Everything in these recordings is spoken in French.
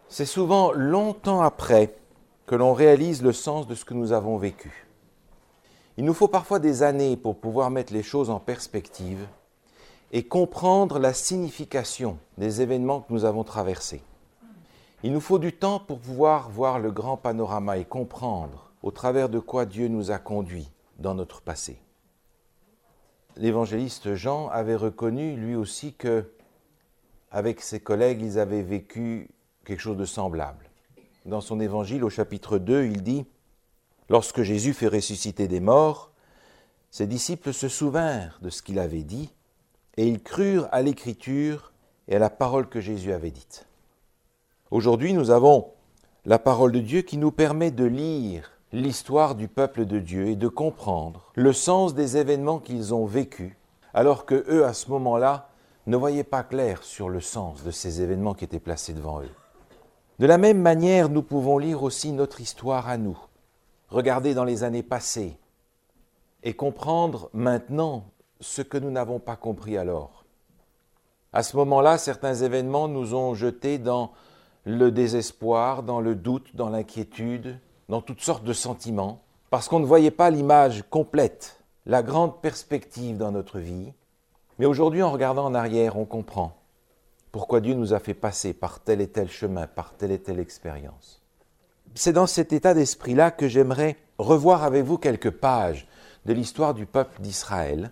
C'est souvent longtemps après que l'on réalise le sens de ce que nous avons vécu. Il nous faut parfois des années pour pouvoir mettre les choses en perspective et comprendre la signification des événements que nous avons traversés. Il nous faut du temps pour pouvoir voir le grand panorama et comprendre au travers de quoi Dieu nous a conduits dans notre passé. L'évangéliste Jean avait reconnu lui aussi que, avec ses collègues, ils avaient vécu quelque chose de semblable. Dans son évangile, au chapitre 2, il dit « Lorsque Jésus fait ressusciter des morts, ses disciples se souvinrent de ce qu'il avait dit et ils crurent à l'écriture et à la parole que Jésus avait dite. » Aujourd'hui, nous avons la parole de Dieu qui nous permet de lire l'histoire du peuple de Dieu et de comprendre le sens des événements qu'ils ont vécus, alors que eux, à ce moment-là, ne voyaient pas clair sur le sens de ces événements qui étaient placés devant eux. De la même manière, nous pouvons lire aussi notre histoire à nous, regarder dans les années passées et comprendre maintenant ce que nous n'avons pas compris alors. À ce moment-là, certains événements nous ont jetés dans le désespoir, dans le doute, dans l'inquiétude, dans toutes sortes de sentiments, parce qu'on ne voyait pas l'image complète, la grande perspective dans notre vie. Mais aujourd'hui, en regardant en arrière, on comprend pourquoi Dieu nous a fait passer par tel et tel chemin, par telle et telle expérience. C'est dans cet état d'esprit-là que j'aimerais revoir avec vous quelques pages de l'histoire du peuple d'Israël,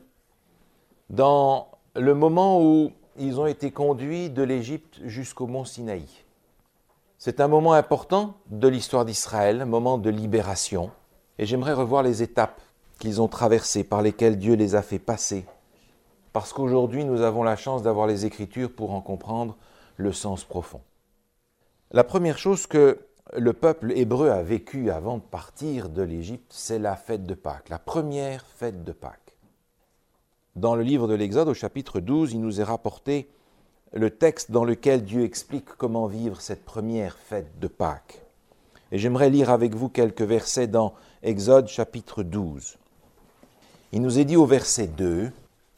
dans le moment où ils ont été conduits de l'Égypte jusqu'au mont Sinaï. C'est un moment important de l'histoire d'Israël, un moment de libération, et j'aimerais revoir les étapes qu'ils ont traversées, par lesquelles Dieu les a fait passer, parce qu'aujourd'hui nous avons la chance d'avoir les Écritures pour en comprendre le sens profond. La première chose que le peuple hébreu a vécue avant de partir de l'Égypte, c'est la fête de Pâques, la première fête de Pâques. Dans le livre de l'Exode, au chapitre 12, il nous est rapporté le texte dans lequel Dieu explique comment vivre cette première fête de Pâques. Et j'aimerais lire avec vous quelques versets dans Exode chapitre 12. Il nous est dit au verset 2,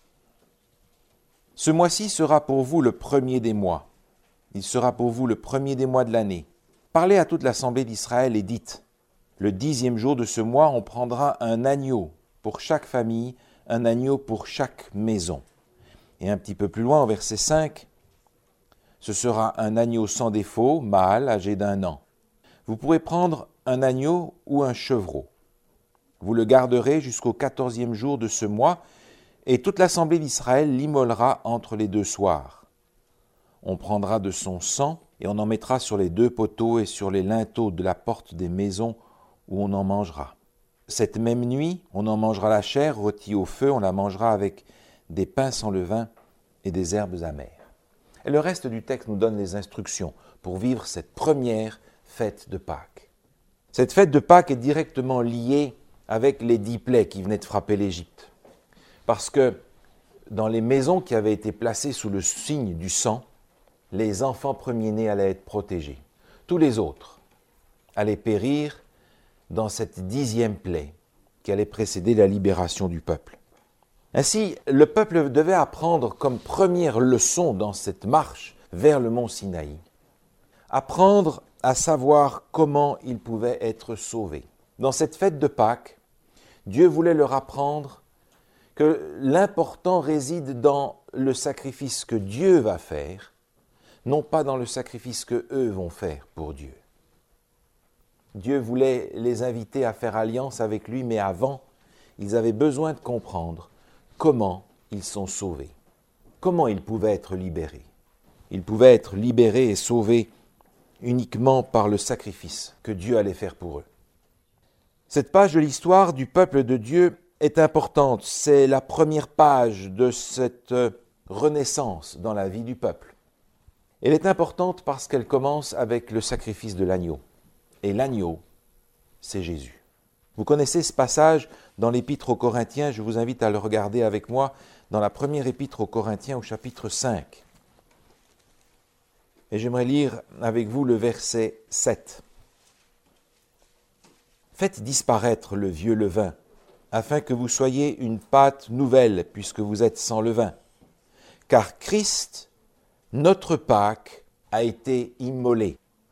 « Ce mois-ci sera pour vous le premier des mois. Il sera pour vous le premier des mois de l'année. Parlez à toute l'assemblée d'Israël et dites, le 10e jour de ce mois, on prendra un agneau pour chaque famille, un agneau pour chaque maison. » Et un petit peu plus loin, au verset 5, ce sera un agneau sans défaut, mâle, âgé d'1 an. Vous pourrez prendre un agneau ou un chevreau. Vous le garderez jusqu'au 14e jour de ce mois, et toute l'assemblée d'Israël l'immolera entre les 2 soirs. On prendra de son sang, et on en mettra sur les 2 poteaux et sur les linteaux de la porte des maisons où on en mangera. Cette même nuit, on en mangera la chair rôtie au feu, on la mangera avec des pains sans levain et des herbes amères. Et le reste du texte nous donne les instructions pour vivre cette première fête de Pâques. Cette fête de Pâques est directement liée avec les 10 plaies qui venaient de frapper l'Égypte. Parce que dans les maisons qui avaient été placées sous le signe du sang, les enfants premiers-nés allaient être protégés. Tous les autres allaient périr dans cette 10e plaie qui allait précéder la libération du peuple. Ainsi, le peuple devait apprendre comme première leçon dans cette marche vers le mont Sinaï, apprendre à savoir comment ils pouvaient être sauvés. Dans cette fête de Pâques, Dieu voulait leur apprendre que l'important réside dans le sacrifice que Dieu va faire, non pas dans le sacrifice que eux vont faire pour Dieu. Dieu voulait les inviter à faire alliance avec lui, mais avant, ils avaient besoin de comprendre comment ils sont sauvés, comment ils pouvaient être libérés. Ils pouvaient être libérés et sauvés uniquement par le sacrifice que Dieu allait faire pour eux. Cette page de l'histoire du peuple de Dieu est importante. C'est la première page de cette renaissance dans la vie du peuple. Elle est importante parce qu'elle commence avec le sacrifice de l'agneau. Et l'agneau, c'est Jésus. Vous connaissez ce passage dans l'Épître aux Corinthiens, je vous invite à le regarder avec moi dans la première Épître aux Corinthiens au chapitre 5. Et j'aimerais lire avec vous le verset 7. « Faites disparaître le vieux levain, afin que vous soyez une pâte nouvelle, puisque vous êtes sans levain. Car Christ, notre Pâque, a été immolé.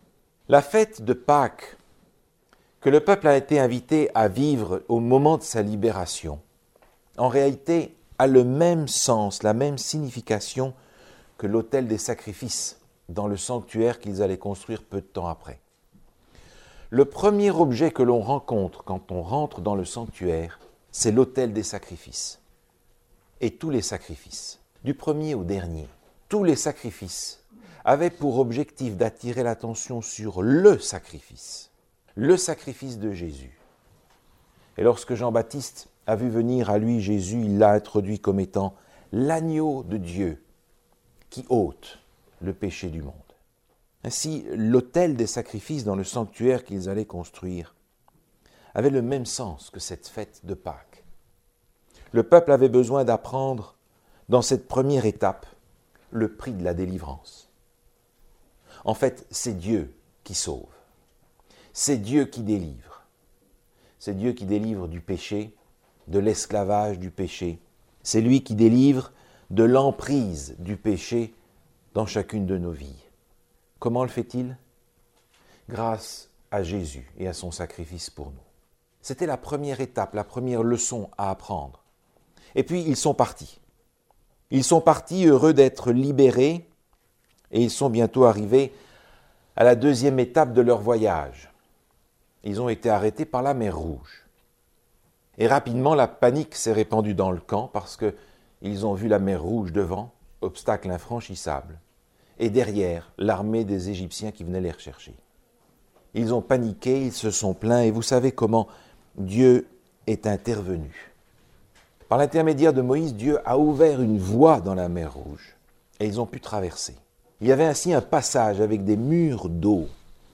La fête de Pâques, que le peuple a été invité à vivre au moment de sa libération, en réalité a le même sens, la même signification que l'autel des sacrifices dans le sanctuaire qu'ils allaient construire peu de temps après. Le premier objet que l'on rencontre quand on rentre dans le sanctuaire, c'est l'autel des sacrifices. Et tous les sacrifices, du premier au dernier, tous les sacrifices avaient pour objectif d'attirer l'attention sur le sacrifice de Jésus. Et lorsque Jean-Baptiste a vu venir à lui Jésus, il l'a introduit comme étant l'agneau de Dieu qui ôte le péché du monde. Ainsi, l'autel des sacrifices dans le sanctuaire qu'ils allaient construire avait le même sens que cette fête de Pâques. Le peuple avait besoin d'apprendre, dans cette première étape, le prix de la délivrance. En fait, c'est Dieu qui sauve. C'est Dieu qui délivre. C'est Dieu qui délivre du péché, de l'esclavage du péché. C'est lui qui délivre de l'emprise du péché dans chacune de nos vies. Comment le fait-il ? Grâce à Jésus et à son sacrifice pour nous. C'était la première étape, la première leçon à apprendre. Et puis ils sont partis. Ils sont partis heureux d'être libérés et ils sont bientôt arrivés à la deuxième étape de leur voyage. Ils ont été arrêtés par la mer Rouge. Et rapidement, la panique s'est répandue dans le camp parce qu'ils ont vu la mer Rouge devant, obstacle infranchissable, et derrière, l'armée des Égyptiens qui venaient les rechercher. Ils ont paniqué, ils se sont plaints, et vous savez comment Dieu est intervenu. Par l'intermédiaire de Moïse, Dieu a ouvert une voie dans la mer Rouge, et ils ont pu traverser. Il y avait ainsi un passage avec des murs d'eau,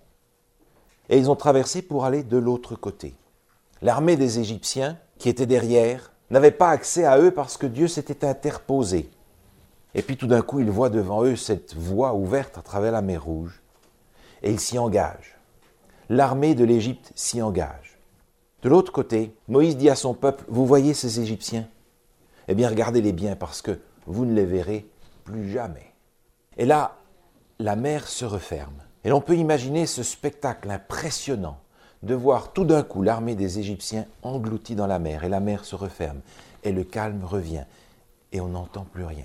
et ils ont traversé pour aller de l'autre côté. L'armée des Égyptiens, qui était derrière, n'avait pas accès à eux parce que Dieu s'était interposé. Et puis tout d'un coup, ils voient devant eux cette voie ouverte à travers la mer Rouge, et ils s'y engagent. L'armée de l'Égypte s'y engage. De l'autre côté, Moïse dit à son peuple, « Vous voyez ces Égyptiens ? Eh bien, regardez-les bien parce que vous ne les verrez plus jamais. » Et là, la mer se referme. Et l'on peut imaginer ce spectacle impressionnant de voir tout d'un coup l'armée des Égyptiens engloutie dans la mer. Et la mer se referme. Et le calme revient. Et on n'entend plus rien.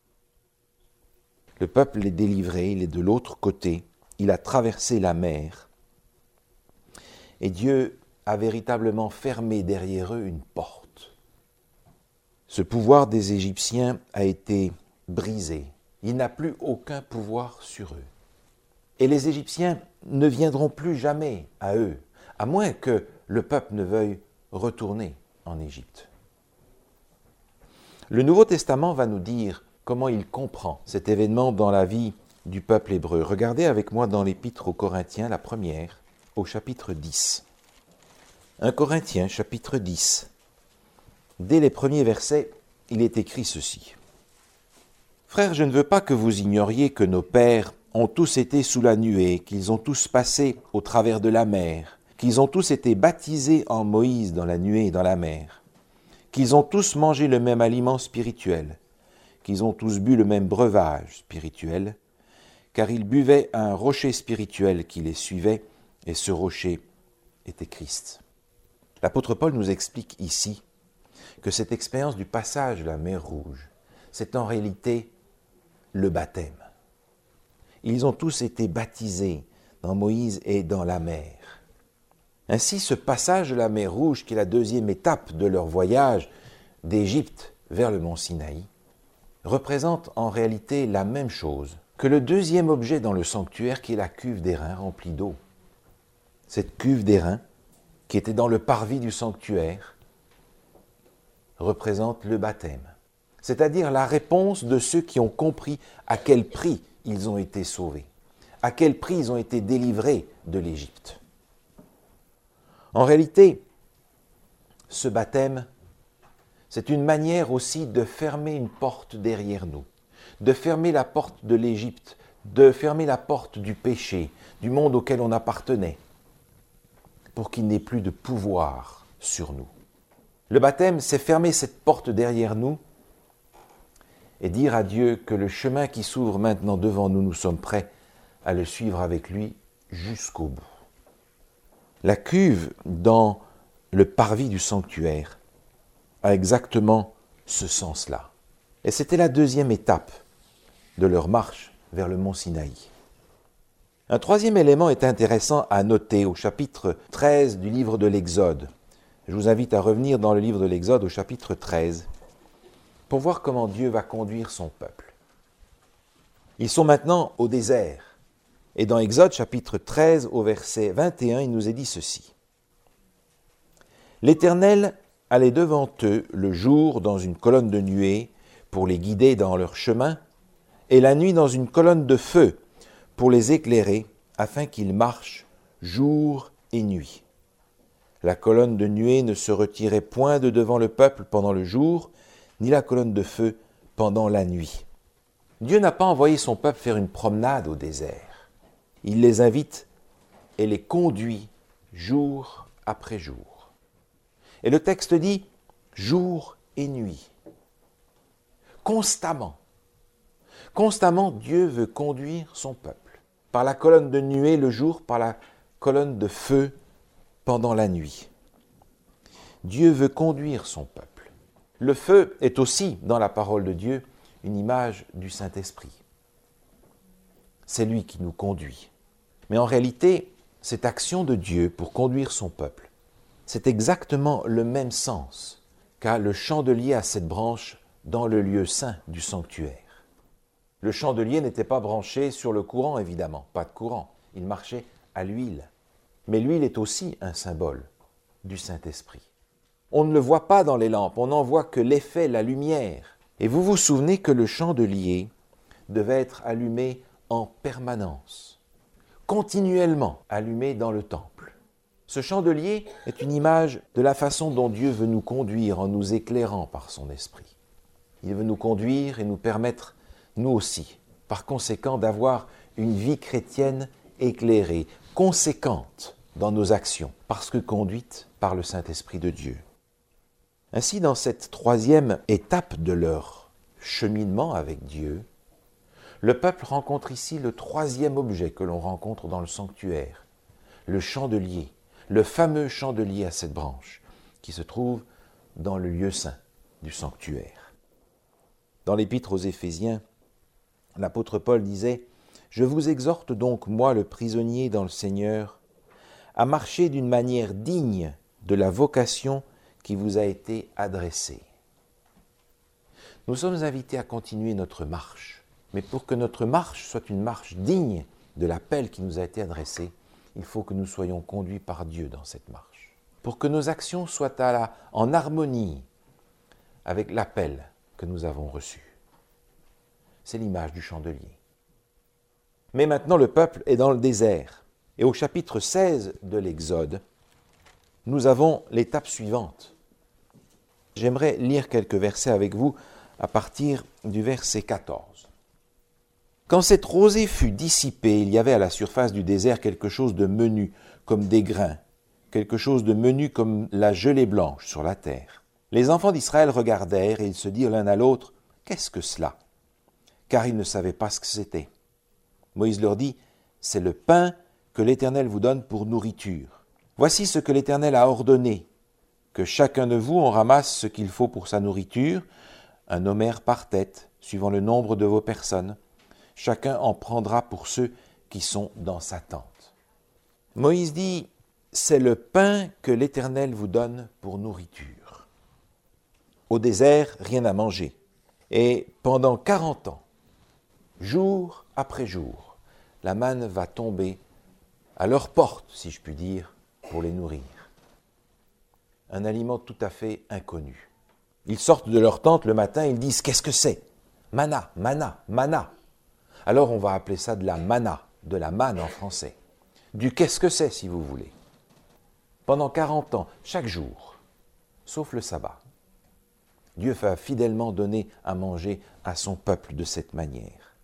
Le peuple est délivré, il est de l'autre côté. Il a traversé la mer. Et Dieu a véritablement fermé derrière eux une porte. Ce pouvoir des Égyptiens a été brisé. Il n'a plus aucun pouvoir sur eux. Et les Égyptiens ne viendront plus jamais à eux, à moins que le peuple ne veuille retourner en Égypte. Le Nouveau Testament va nous dire comment il comprend cet événement dans la vie du peuple hébreu. Regardez avec moi dans l'Épître aux Corinthiens, la première, au chapitre 10. 1 Corinthiens, chapitre 10. Dès les premiers versets, il est écrit ceci. « Frères, je ne veux pas que vous ignoriez que nos pères ont tous été sous la nuée, qu'ils ont tous passé au travers de la mer, qu'ils ont tous été baptisés en Moïse dans la nuée et dans la mer, qu'ils ont tous mangé le même aliment spirituel, qu'ils ont tous bu le même breuvage spirituel, car ils buvaient un rocher spirituel qui les suivait, et ce rocher était Christ. » L'apôtre Paul nous explique ici que cette expérience du passage de la mer Rouge, c'est en réalité le baptême. Ils ont tous été baptisés dans Moïse et dans la mer. Ainsi, ce passage de la mer Rouge, qui est la deuxième étape de leur voyage d'Égypte vers le mont Sinaï, représente en réalité la même chose que le deuxième objet dans le sanctuaire, qui est la cuve d'airain remplie d'eau. Cette cuve d'airain, qui était dans le parvis du sanctuaire, représente le baptême, c'est-à-dire la réponse de ceux qui ont compris à quel prix ils ont été sauvés, à quel prix ils ont été délivrés de l'Égypte. En réalité, ce baptême, c'est une manière aussi de fermer une porte derrière nous, de fermer la porte de l'Égypte, de fermer la porte du péché, du monde auquel on appartenait, pour qu'il n'ait plus de pouvoir sur nous. Le baptême, c'est fermer cette porte derrière nous et dire à Dieu que le chemin qui s'ouvre maintenant devant nous, nous sommes prêts à le suivre avec lui jusqu'au bout. La cuve dans le parvis du sanctuaire a exactement ce sens-là. Et c'était la deuxième étape de leur marche vers le mont Sinaï. Un troisième élément est intéressant à noter au chapitre 13 du livre de l'Exode. Je vous invite à revenir dans le livre de l'Exode au chapitre 13 pour voir comment Dieu va conduire son peuple. Ils sont maintenant au désert. Et dans Exode chapitre 13 au verset 21, il nous est dit ceci. « L'Éternel allait devant eux le jour dans une colonne de nuée pour les guider dans leur chemin, et la nuit dans une colonne de feu pour les éclairer, afin qu'ils marchent jour et nuit. La colonne de nuée ne se retirait point de devant le peuple pendant le jour, ni la colonne de feu pendant la nuit. » Dieu n'a pas envoyé son peuple faire une promenade au désert. Il les invite et les conduit jour après jour. Et le texte dit jour et nuit. Constamment. Constamment, Dieu veut conduire son peuple. Par la colonne de nuée le jour, par la colonne de feu pendant la nuit. Dieu veut conduire son peuple. Le feu est aussi, dans la parole de Dieu, une image du Saint-Esprit. C'est lui qui nous conduit. Mais en réalité, cette action de Dieu pour conduire son peuple, c'est exactement le même sens qu'a le chandelier à 7 branches dans le lieu saint du sanctuaire. Le chandelier n'était pas branché sur le courant, évidemment, pas de courant. Il marchait à l'huile. Mais l'huile est aussi un symbole du Saint-Esprit. On ne le voit pas dans les lampes, on n'en voit que l'effet, la lumière. Et vous vous souvenez que le chandelier devait être allumé en permanence, continuellement allumé dans le temple. Ce chandelier est une image de la façon dont Dieu veut nous conduire en nous éclairant par son esprit. Il veut nous conduire et nous permettre, nous aussi, par conséquent, d'avoir une vie chrétienne éclairée, conséquente dans nos actions, parce que conduite par le Saint-Esprit de Dieu. Ainsi, dans cette troisième étape de leur cheminement avec Dieu, le peuple rencontre ici le troisième objet que l'on rencontre dans le sanctuaire, le chandelier, le fameux chandelier à 7 branches, qui se trouve dans le lieu saint du sanctuaire. Dans l'épître aux Éphésiens, l'apôtre Paul disait « Je vous exhorte donc, moi le prisonnier dans le Seigneur, à marcher d'une manière digne de la vocation qui vous a été adressée. » Nous sommes invités à continuer notre marche, mais pour que notre marche soit une marche digne de l'appel qui nous a été adressé, il faut que nous soyons conduits par Dieu dans cette marche. Pour que nos actions soient en harmonie avec l'appel que nous avons reçu. C'est l'image du chandelier. Mais maintenant, le peuple est dans le désert. Et au chapitre 16 de l'Exode, nous avons l'étape suivante. J'aimerais lire quelques versets avec vous à partir du verset 14. « Quand cette rosée fut dissipée, il y avait à la surface du désert quelque chose de menu, comme des grains, quelque chose de menu comme la gelée blanche sur la terre. Les enfants d'Israël regardèrent et ils se dirent l'un à l'autre, « Qu'est-ce que cela ?» Car ils ne savaient pas ce que c'était. Moïse leur dit, « C'est le pain que l'Éternel vous donne pour nourriture. Voici ce que l'Éternel a ordonné, que chacun de vous en ramasse ce qu'il faut pour sa nourriture, un homère par tête, suivant le nombre de vos personnes. Chacun en prendra pour ceux qui sont dans sa tente. » Moïse dit, « C'est le pain que l'Éternel vous donne pour nourriture. » Au désert, rien à manger. Et pendant 40 ans, jour après jour, la manne va tomber à leur porte, si je puis dire, pour les nourrir. Un aliment tout à fait inconnu. Ils sortent de leur tente le matin, ils disent « Qu'est-ce que c'est ?»« Manna, manna, manna. » Alors on va appeler ça de la manna, de la manne en français. Du « qu'est-ce que c'est » si vous voulez. Pendant 40 ans, chaque jour, sauf le sabbat. Dieu va fidèlement donner à manger à son peuple de cette manière.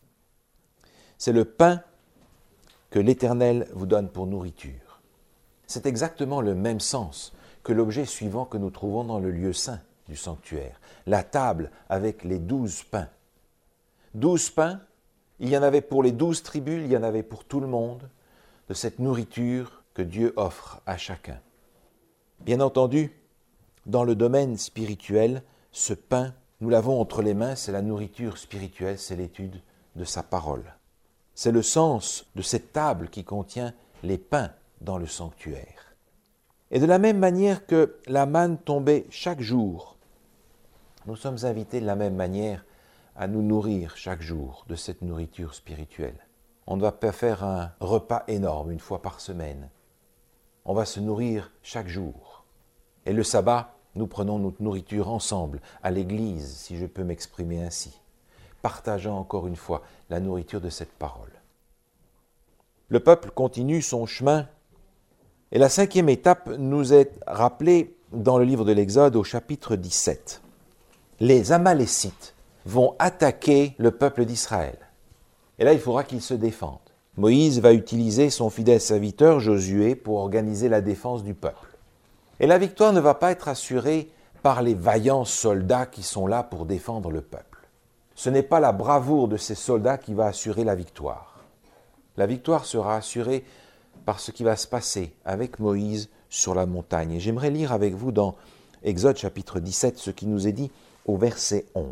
C'est le pain que l'Éternel vous donne pour nourriture. C'est exactement le même sens que l'objet suivant que nous trouvons dans le lieu saint du sanctuaire, la table avec les 12 pains. 12 pains, il y en avait pour les 12 tribus, il y en avait pour tout le monde. de cette nourriture que Dieu offre à chacun. Bien entendu, dans le domaine spirituel, ce pain, nous l'avons entre les mains, c'est la nourriture spirituelle, c'est l'étude de sa parole. C'est le sens de cette table qui contient les pains dans le sanctuaire. Et de la même manière que la manne tombait chaque jour, nous sommes invités de la même manière à nous nourrir chaque jour de cette nourriture spirituelle. On ne va pas faire un repas énorme une fois par semaine. On va se nourrir chaque jour. Et le sabbat, nous prenons notre nourriture ensemble, à l'église, si je peux m'exprimer ainsi, partageant encore une fois la nourriture de cette parole. Le peuple continue son chemin, et la 5e étape nous est rappelée dans le livre de l'Exode au chapitre 17. Les Amalécites vont attaquer le peuple d'Israël. Et là, il faudra qu'ils se défendent. Moïse va utiliser son fidèle serviteur Josué pour organiser la défense du peuple. Et la victoire ne va pas être assurée par les vaillants soldats qui sont là pour défendre le peuple. Ce n'est pas la bravoure de ces soldats qui va assurer la victoire. La victoire sera assurée par ce qui va se passer avec Moïse sur la montagne. Et j'aimerais lire avec vous dans Exode chapitre 17 ce qui nous est dit au verset 11.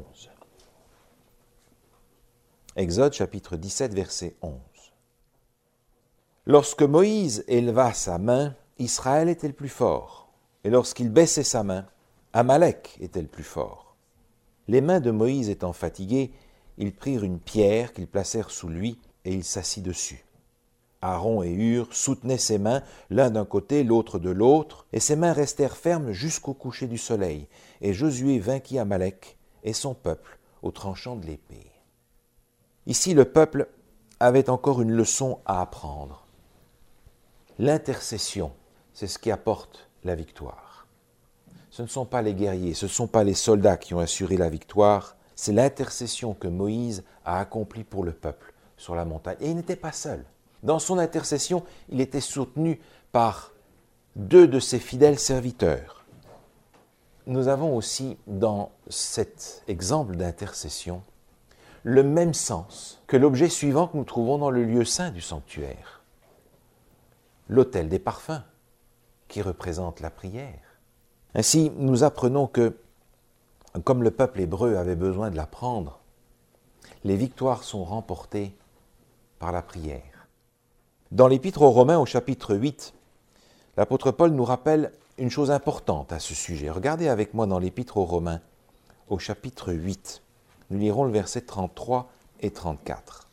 Exode chapitre 17 verset 11. Lorsque Moïse éleva sa main, Israël était le plus fort. Et lorsqu'il baissait sa main, Amalek était le plus fort. Les mains de Moïse étant fatiguées, ils prirent une pierre qu'ils placèrent sous lui et il s'assit dessus. Aaron et Hur soutenaient ses mains, l'un d'un côté, l'autre de l'autre, et ses mains restèrent fermes jusqu'au coucher du soleil. Et Josué vainquit Amalek et son peuple au tranchant de l'épée. Ici, le peuple avait encore une leçon à apprendre. L'intercession, c'est ce qui apporte la victoire. Ce ne sont pas les guerriers, ce ne sont pas les soldats qui ont assuré la victoire, c'est l'intercession que Moïse a accomplie pour le peuple sur la montagne. Et il n'était pas seul. Dans son intercession, il était soutenu par 2 de ses fidèles serviteurs. Nous avons aussi dans cet exemple d'intercession le même sens que l'objet suivant que nous trouvons dans le lieu saint du sanctuaire. L'autel des parfums, qui représente la prière. Ainsi, nous apprenons que, comme le peuple hébreu avait besoin de l'apprendre, les victoires sont remportées par la prière. Dans l'Épître aux Romains, au chapitre 8, l'apôtre Paul nous rappelle une chose importante à ce sujet. Regardez avec moi dans l'Épître aux Romains, au chapitre 8. Nous lirons le verset 33 et 34.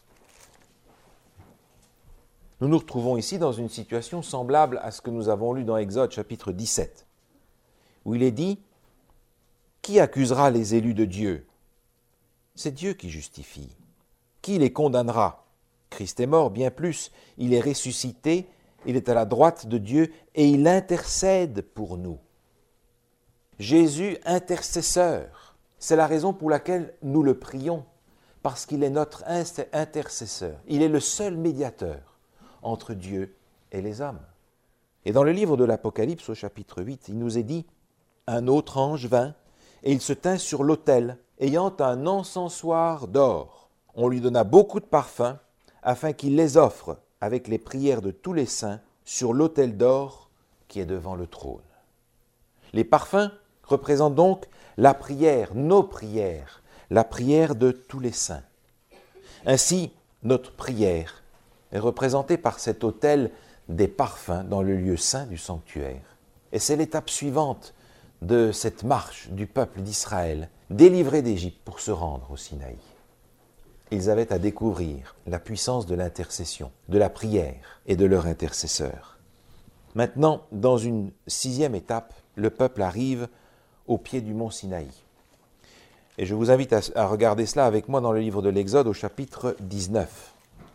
Nous nous retrouvons ici dans une situation semblable à ce que nous avons lu dans Exode chapitre 17, où il est dit « Qui accusera les élus de Dieu ? C'est Dieu qui justifie. Qui les condamnera ? Christ est mort, bien plus, il est ressuscité, il est à la droite de Dieu et il intercède pour nous. » Jésus intercesseur, c'est la raison pour laquelle nous le prions, parce qu'il est notre intercesseur. Il est le seul médiateur entre Dieu et les hommes. Et dans le livre de l'Apocalypse, au chapitre 8, il nous est dit « Un autre ange vint, et il se tint sur l'autel, ayant un encensoir d'or. On lui donna beaucoup de parfums, afin qu'il les offre, avec les prières de tous les saints, sur l'autel d'or qui est devant le trône. » Les parfums représentent donc la prière, nos prières, la prière de tous les saints. Ainsi, notre prière est représentée par cet autel des parfums dans le lieu saint du sanctuaire. Et c'est l'étape suivante de cette marche du peuple d'Israël, délivré d'Égypte pour se rendre au Sinaï. Ils avaient à découvrir la puissance de l'intercession, de la prière et de leur intercesseur. Maintenant, dans une 6e étape, le peuple arrive au pied du mont Sinaï. Et je vous invite à regarder cela avec moi dans le livre de l'Exode au chapitre 19.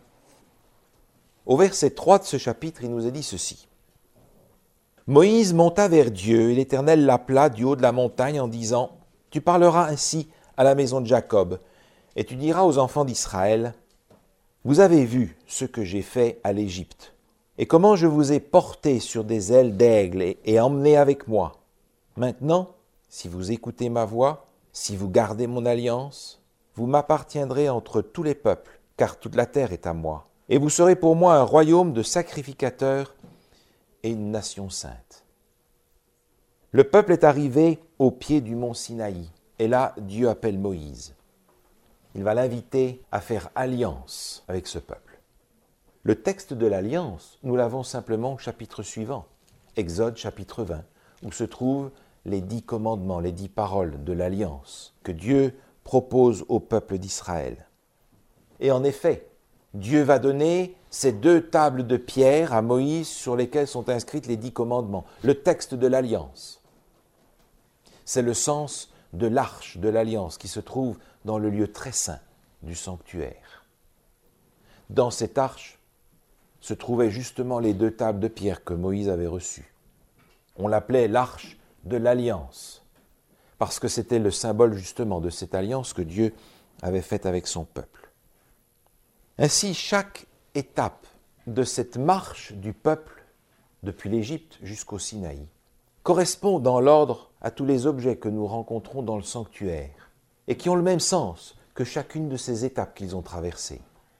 Au verset 3 de ce chapitre, il nous est dit ceci. « Moïse monta vers Dieu, et l'Éternel l'appela du haut de la montagne en disant, « Tu parleras ainsi à la maison de Jacob, et tu diras aux enfants d'Israël, « Vous avez vu ce que j'ai fait à l'Égypte, et comment je vous ai porté sur des ailes d'aigle et emmené avec moi. Maintenant, si vous écoutez ma voix, si vous gardez mon alliance, vous m'appartiendrez entre tous les peuples, car toute la terre est à moi. Et vous serez pour moi un royaume de sacrificateurs et une nation sainte. Le peuple est arrivé au pied du mont Sinaï. Et là, Dieu appelle Moïse. Il va l'inviter à faire alliance avec ce peuple. Le texte de l'alliance, nous l'avons simplement au chapitre suivant, Exode chapitre 20, où se trouvent les 10 commandements, les 10 paroles de l'alliance que Dieu propose au peuple d'Israël. Et en effet, Dieu va donner ces 2 tables de pierre à Moïse sur lesquelles sont inscrites les 10 commandements, le texte de l'alliance. C'est le sens de l'arche de l'alliance qui se trouve dans le lieu très saint du sanctuaire. Dans cette arche se trouvaient justement les 2 tables de pierre que Moïse avait reçues. On l'appelait l'arche de l'alliance, parce que c'était le symbole justement de cette alliance que Dieu avait faite avec son peuple. Ainsi, chaque étape de cette marche du peuple depuis l'Égypte jusqu'au Sinaï correspond dans l'ordre à tous les objets que nous rencontrons dans le sanctuaire et qui ont le même sens que chacune de ces étapes qu'ils ont traversées.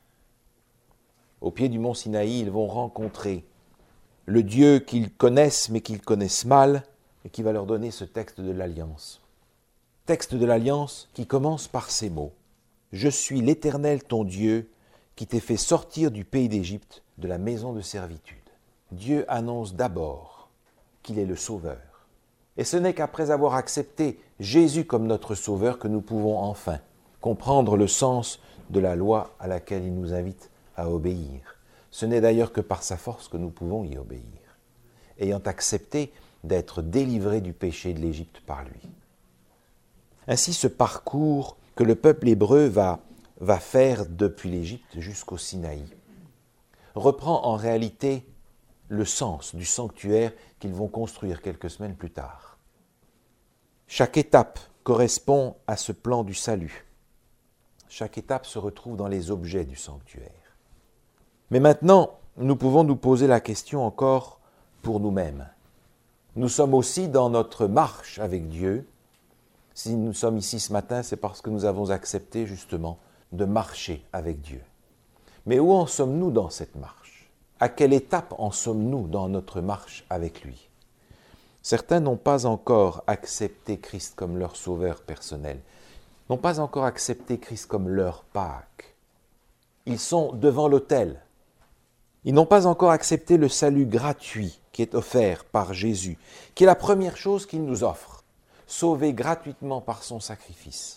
Au pied du mont Sinaï, ils vont rencontrer le Dieu qu'ils connaissent mais qu'ils connaissent mal et qui va leur donner ce texte de l'Alliance. Texte de l'Alliance qui commence par ces mots. « Je suis l'Éternel ton Dieu qui t'ai fait sortir du pays d'Égypte, de la maison de servitude. » Dieu annonce d'abord qu'il est le Sauveur. Et ce n'est qu'après avoir accepté Jésus comme notre Sauveur que nous pouvons enfin comprendre le sens de la loi à laquelle il nous invite à obéir. Ce n'est d'ailleurs que par sa force que nous pouvons y obéir, ayant accepté d'être délivrés du péché de l'Égypte par lui. Ainsi, ce parcours que le peuple hébreu va faire depuis l'Égypte jusqu'au Sinaï reprend en réalité le sens du sanctuaire qu'ils vont construire quelques semaines plus tard. Chaque étape correspond à ce plan du salut. Chaque étape se retrouve dans les objets du sanctuaire. Mais maintenant, nous pouvons nous poser la question encore pour nous-mêmes. Nous sommes aussi dans notre marche avec Dieu. Si nous sommes ici ce matin, c'est parce que nous avons accepté justement de marcher avec Dieu. Mais où en sommes-nous dans cette marche ? À quelle étape en sommes-nous dans notre marche avec lui ? Certains n'ont pas encore accepté Christ comme leur sauveur personnel, n'ont pas encore accepté Christ comme leur Pâques. Ils sont devant l'autel. Ils n'ont pas encore accepté le salut gratuit qui est offert par Jésus, qui est la première chose qu'il nous offre, sauvé gratuitement par son sacrifice.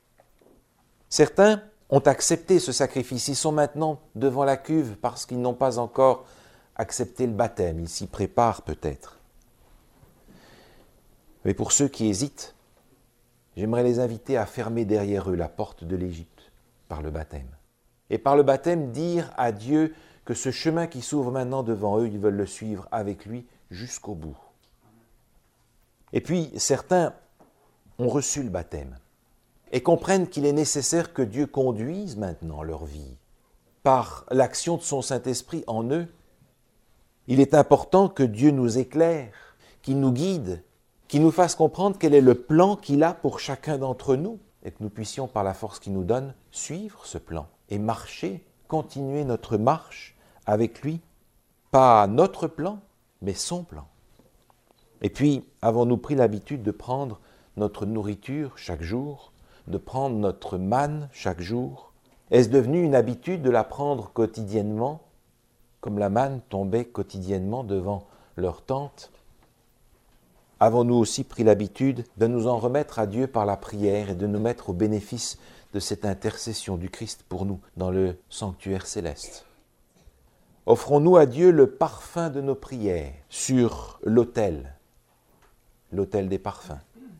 Certains ont accepté ce sacrifice, ils sont maintenant devant la cuve parce qu'ils n'ont pas encore accepté le baptême, ils s'y préparent peut-être. Mais pour ceux qui hésitent, j'aimerais les inviter à fermer derrière eux la porte de l'Égypte par le baptême. Et par le baptême, dire à Dieu que ce chemin qui s'ouvre maintenant devant eux, ils veulent le suivre avec lui jusqu'au bout. Et puis, certains ont reçu le baptême et comprennent qu'il est nécessaire que Dieu conduise maintenant leur vie par l'action de son Saint-Esprit en eux. Il est important que Dieu nous éclaire, qu'il nous guide, qu'il nous fasse comprendre quel est le plan qu'il a pour chacun d'entre nous et que nous puissions, par la force qu'il nous donne, suivre ce plan et marcher, continuer notre marche avec lui, pas notre plan, mais son plan. Et puis, avons-nous pris l'habitude de prendre notre nourriture chaque jour, de prendre notre manne chaque jour ? Est-ce devenu une habitude de la prendre quotidiennement, comme la manne tombait quotidiennement devant leur tente ? Avons-nous aussi pris l'habitude de nous en remettre à Dieu par la prière et de nous mettre au bénéfice de cette intercession du Christ pour nous dans le sanctuaire céleste ? Offrons-nous à Dieu le parfum de nos prières sur l'autel des parfums.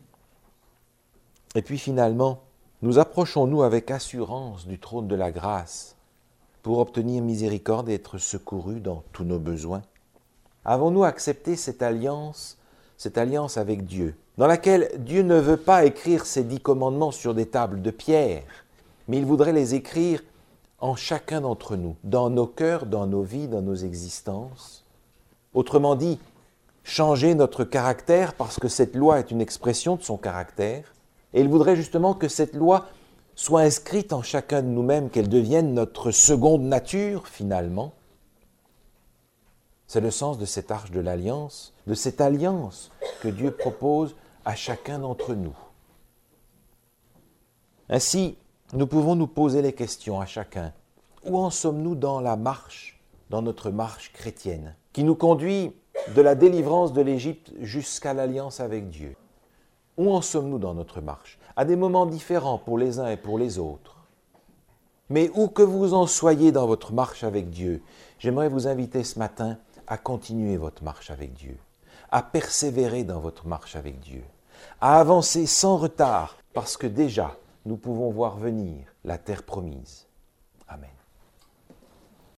Et puis finalement, nous approchons-nous avec assurance du trône de la grâce pour obtenir miséricorde et être secourus dans tous nos besoins. Avons-nous accepté cette alliance avec Dieu, dans laquelle Dieu ne veut pas écrire ses 10 commandements sur des tables de pierre, mais il voudrait les écrire en chacun d'entre nous, dans nos cœurs, dans nos vies, dans nos existences. Autrement dit, changer notre caractère parce que cette loi est une expression de son caractère. Et il voudrait justement que cette loi soit inscrite en chacun de nous-mêmes, qu'elle devienne notre seconde nature finalement. C'est le sens de cette arche de l'alliance, de cette alliance que Dieu propose à chacun d'entre nous. Ainsi, nous pouvons nous poser les questions à chacun. Où en sommes-nous dans la marche, dans notre marche chrétienne, qui nous conduit de la délivrance de l'Égypte jusqu'à l'alliance avec Dieu? Où en sommes-nous dans notre marche? À des moments différents pour les uns et pour les autres. Mais où que vous en soyez dans votre marche avec Dieu, j'aimerais vous inviter ce matin à continuer votre marche avec Dieu, à persévérer dans votre marche avec Dieu, à avancer sans retard, parce que déjà, nous pouvons voir venir la terre promise. Amen.